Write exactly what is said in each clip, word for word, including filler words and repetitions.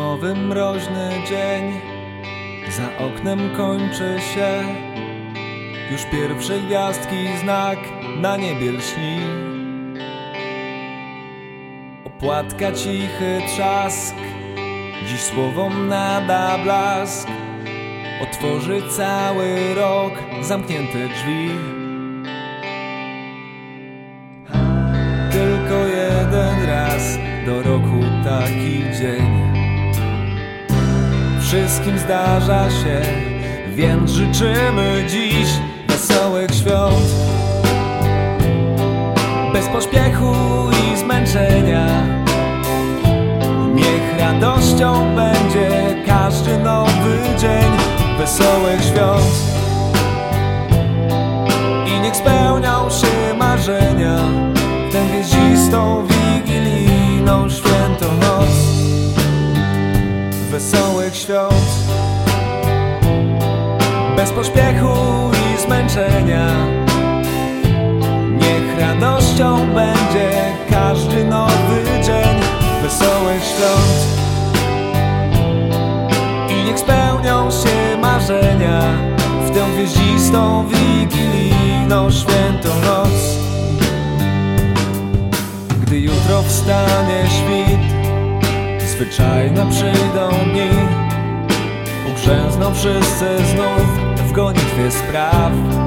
Zimowy mroźny dzień za oknem kończy się. Już pierwsze gwiazdki znak na niebie lśni. Opłatka cichy trzask, dziś słowom nada blask. Otworzy cały rok zamknięte drzwi. Tylko jeden raz do roku taki dzień. Wszystkim zdarza się, więc życzymy dziś wesołych świąt. Bez pośpiechu i zmęczenia. Niech radością będzie każdy nowy dzień wesołych świąt. I niech spełnią się marzenia w tę gwieździstą, wigilijną, świętą noc wesołych świąt. Bez pośpiechu i zmęczenia. Niech radością będzie każdy nowy dzień wesołych świąt. I niech spełnią się marzenia w tę gwieździstą, wigilijną, świętą noc. Gdy jutro wstanie świt, zwyczajne przyjdą dni. Ugrzęzną wszyscy znów w gonitwie spraw.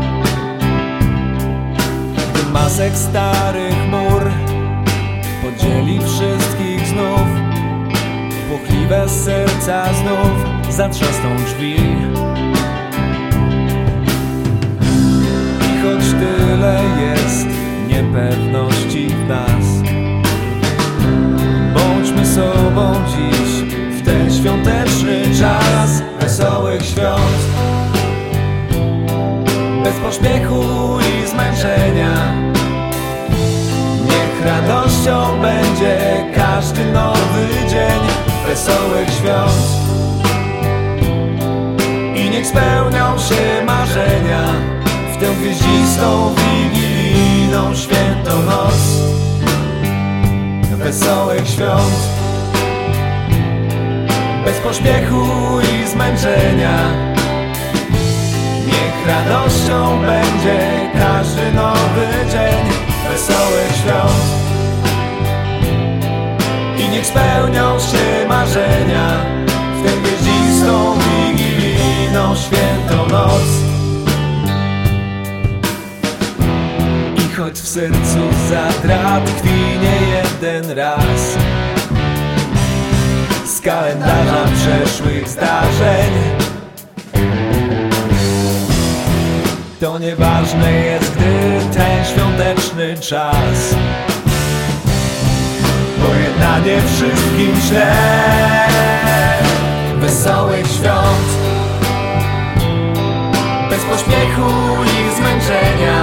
Gdy masek starych mur podzieli wszystkich znów, płochliwe serca znów zatrzasną drzwi. I choć tyle jest niepewności w nas, bądźmy sobą dziś w ten świąteczny czas wesołych świąt. Bez pośpiechu i zmęczenia. Niech radością będzie każdy nowy dzień wesołych świąt. I niech spełnią się marzenia w tę gwieździstą, wigilijną, świętą noc wesołych świąt. Bez pośpiechu i zmęczenia. Niech radością będzie każdy nowy dzień wesołych świąt. I niech spełnią się marzenia w tę gwieździstą, wigilijną, świętą noc. I choć w sercu zadra tkwi nie jeden raz z kalendarza przeszłych zdarzeń, to nieważne jest, gdy ten świąteczny czas pojednanie wszystkim źle. Wesołych świąt. Bez pośpiechu i zmęczenia.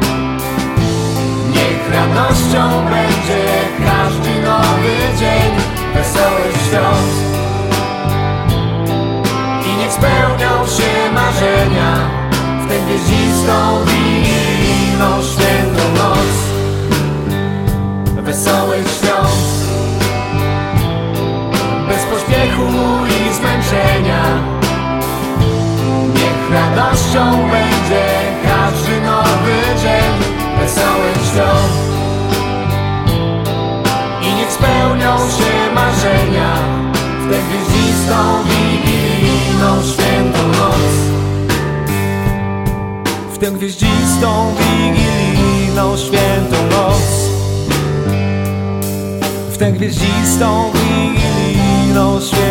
Niech radością będzie każdy nowy dzień wesołych świąt. I niech spełnią się marzenia w tę gwieździstą, wigilijną, świętą noc wesołych świąt. Bez pośpiechu i zmęczenia. Niech radością będzie każdy nowy dzień wesołych świąt. I niech spełnią się marzenia w tę gwieździstą, wigilijną, świętą noc. W tę gwieździstą, wigilijną, świętą noc. W tę gwieździstą, wigilijną, świętą noc.